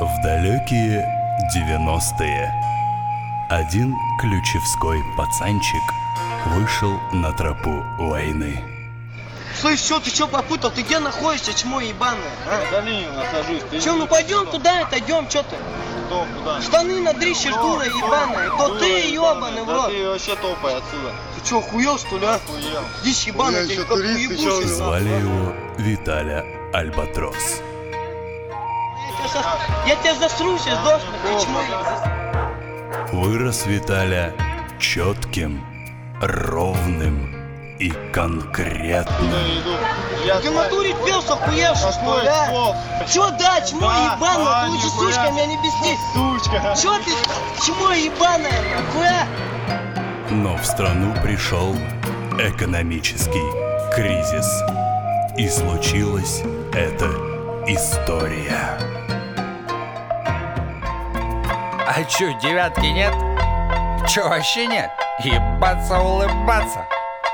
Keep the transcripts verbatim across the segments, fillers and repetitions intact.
В далекие девяностые один ключевской пацанчик вышел на тропу войны. Слышь, что ты что попутал? Ты где находишься, чмо ебаное? А? На долине нахожусь. Ты Че, ну пойдем туда, отойдем, что ты? Что, куда? Штаны надрищешь, дура ебаная. То ты ебаный в Да рот. ты вообще топай отсюда. Ты что, охуел что ли, а? Охуел. Дичь ебаная, Я ты еще как турист, ты чё, уебушься. Звали его Виталя Альбатрос. Я тебя за- Я тебя засру сейчас, сдохну, ты чмо ебаное. Вырос Виталя четким, ровным и конкретным. Я иду. Я Ты в натуре пес охуевший, что ли, а? Чё, да, чмо Да, ебаное, да, ты лучше нихуя. сучка меня не бесни. Сучка. Чё ты, чмо ебаное, нахуй, а? Но в страну пришел экономический кризис. И случилась эта история. А чё, девятки нет? Чё, вообще нет? Ебаться, улыбаться.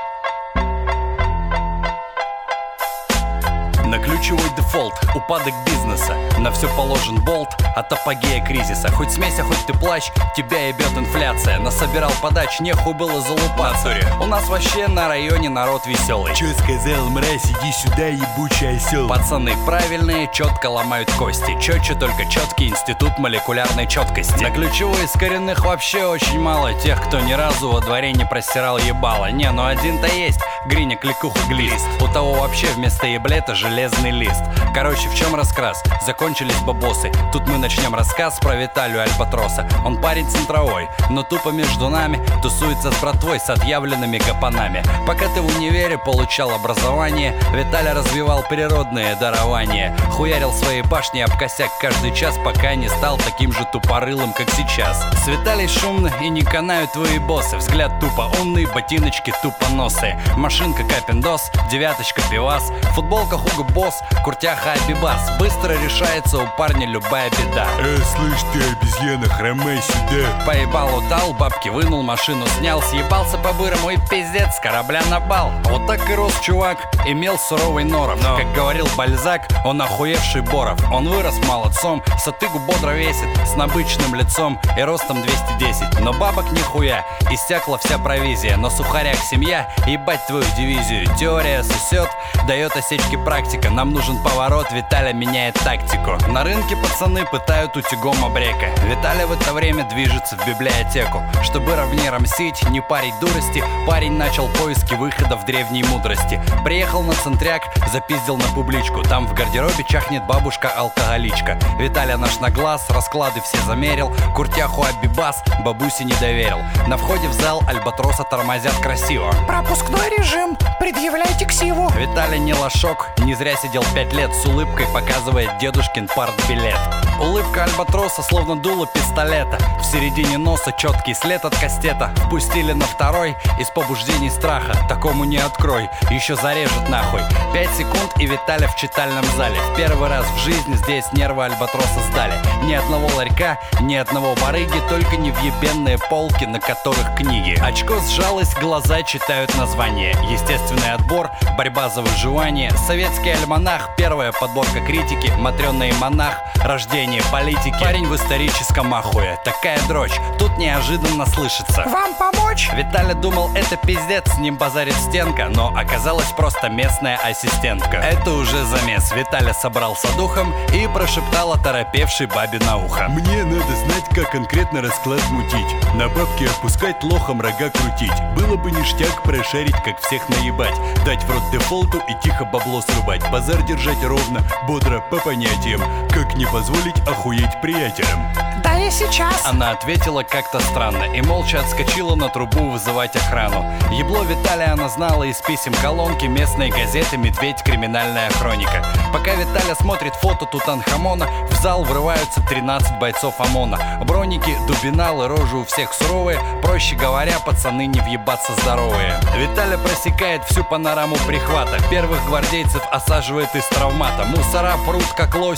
На ключевой дефолт, упадок бизнеса. На все положен болт от апогея кризиса. Хоть смейся, хоть ты плачь, тебя ебет инфляция. Насобирал подач, нехуй было залупаться. У нас вообще на районе народ веселый. Чё сказал, мразь, иди сюда, ебучий осел. Пацаны правильные, четко ломают кости. Четче только четкий институт молекулярной четкости. На ключевой из коренных вообще очень мало тех, кто ни разу во дворе не простирал ебало. Не, ну один-то есть, Гриня, кликуха, глист. У того вообще вместо еблета железный лист. Короче, в чем раскрас? Закончились бабосы. Тут мы начнем рассказ про Виталю Альбатроса. Он парень центровой, но тупо между нами тусуется с братвой с отъявленными гапанами. Пока ты в универе получал образование, Виталя развивал природные дарования. Хуярил свои башни об косяк каждый час, пока не стал таким же тупорылым, как сейчас. С Виталей шумно и не канают твои боссы. Взгляд тупо умный, ботиночки тупоносые. Машинка капендос, девяточка пивас, футболка Хуго Босс, куртяха Абибас. Быстро решается у парня любая беда. Э, слышь ты, обезьяна, хромай сюда. Поебал, удал, бабки вынул, машину снял, съебался по-бырому и пиздец, с корабля на бал. Вот так и рос чувак, имел суровый норов. Но, как говорил Бальзак, он охуевший Боров. Он вырос молодцом, сатыгу бодро весит, с набычным лицом и ростом двести десять. Но бабок нихуя, иссякла вся провизия. Но сухаряк семья, ебать твою дивизию. Теория сосет, дает осечки практика. Нам нужен поворот, Виталя меняет тактику. На рынке пацаны пытают утюгом обрека. Виталя в это время движется в библиотеку. Чтобы ровнее рамсить, не парить дурости, парень начал поиски выхода в древней мудрости. Приехал на центряк, запиздил на публичку. Там в гардеробе чахнет бабушка-алкоголичка. Виталя наш на глаз, расклады все замерил. Куртяху Абибас бабусе не доверил. На входе в зал Альбатроса тормозят красиво. Пропускной режим, предъявляйте ксиву. Виталя не лошок, не зря сидел пять лет. С улыбкой показывает дедушкин партбилет. Улыбка Альбатроса словно дуло пистолета. В середине носа четкий след от кастета. Впустили на второй из побуждений страха. Такому не открой, еще зарежут нахуй. Пять секунд и Виталя в читальном зале. В первый раз в жизни здесь нервы Альбатроса сдали. Ни одного ларька, ни одного барыги, только невъебенные полки, на которых книги. Очко сжалось, глаза читают название. Естественный отбор, борьба за выживание, советский альманах, первая подборка критики, матрёна и монах, рождение политики. Парень в историческом ахуе, такая дрочь, тут неожиданно слышится: Вам помочь? Виталя думал, это пиздец, с ним базарит стенка, но оказалась просто местная ассистентка. Это уже замес. Виталя собрался духом и прошептал оторопевшей бабе на ухо: Мне надо знать, как конкретно расклад мутить. На бабки отпускать, лохом рога крутить. Было бы ништяк прошарить, как всех наебать. Дать в рот дефолту и тихо бабло срубать. Базар держать ровно, бодро, по понятиям. Как не позволить охуеть приятелям? Да я сейчас. Она ответила как-то странно и молча отскочила на трубу вызывать охрану. Ебло Виталя она знала из писем колонки местной газеты «Медведь. Криминальная хроника». Пока Виталя смотрит фото Тутанхамона, в зал врываются тринадцать бойцов ОМОНа. Броники, дубиналы, рожи у всех суровые. Проще говоря, пацаны не въебаться здоровые. Виталя просекает всю панораму прихвата. Первых гвардейцев осаживает из травмата. Мусора прут как лоси, железо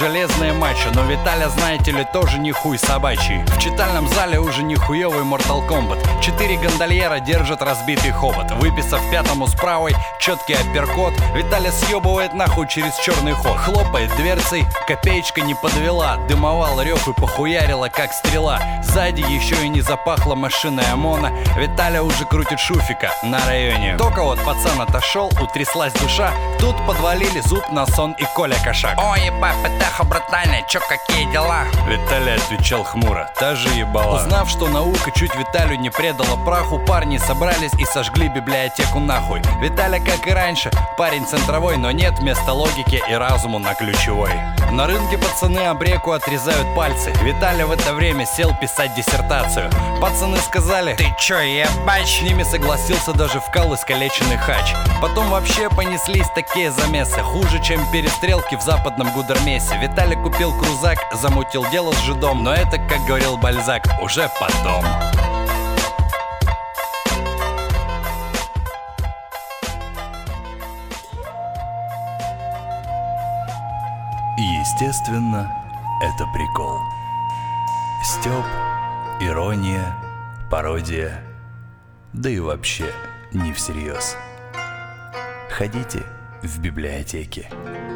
железные мачо, но Виталя, знаете ли, тоже не хуй собачий. В читальном зале уже не хуёвый Mortal Kombat. Четыре гондольера держат разбитый хобот. Выписав пятому с правой четкий апперкот, Виталя съебывает нахуй через черный ход. Хлопает дверцей, копеечка не подвела. Дымовал рев и похуярила, как стрела. Сзади еще и не запахло машиной ОМОНа. Виталя уже крутит шуфика на районе. Только вот пацан отошел, утряслась душа. Тут подвалили Зуб, Насон и Коля Кошак. Ой, ебать, Петеха, братане, чё, какие дела? Виталя отвечал хмуро, та же ебала. Узнав, что наука чуть Виталю не предала праху, парни собрались и сожгли библиотеку нахуй. Виталя, как и раньше, парень центровой, но нет вместо логики и разуму на ключевой. На рынке пацаны обреку отрезают пальцы. Виталя в это время сел писать диссертацию. Пацаны сказали: Ты чё, ебать? с ними согласился даже вкал искалеченный хач. Потом вообще понеслись такие замесы, хуже, чем перестрелки в западном Гудермесе. Виталий купил крузак, замутил дело с жидом, но это, как говорил Бальзак, уже потом. Естественно, это прикол. Стёб, ирония, пародия, да и вообще не всерьез. Ходите в библиотеки.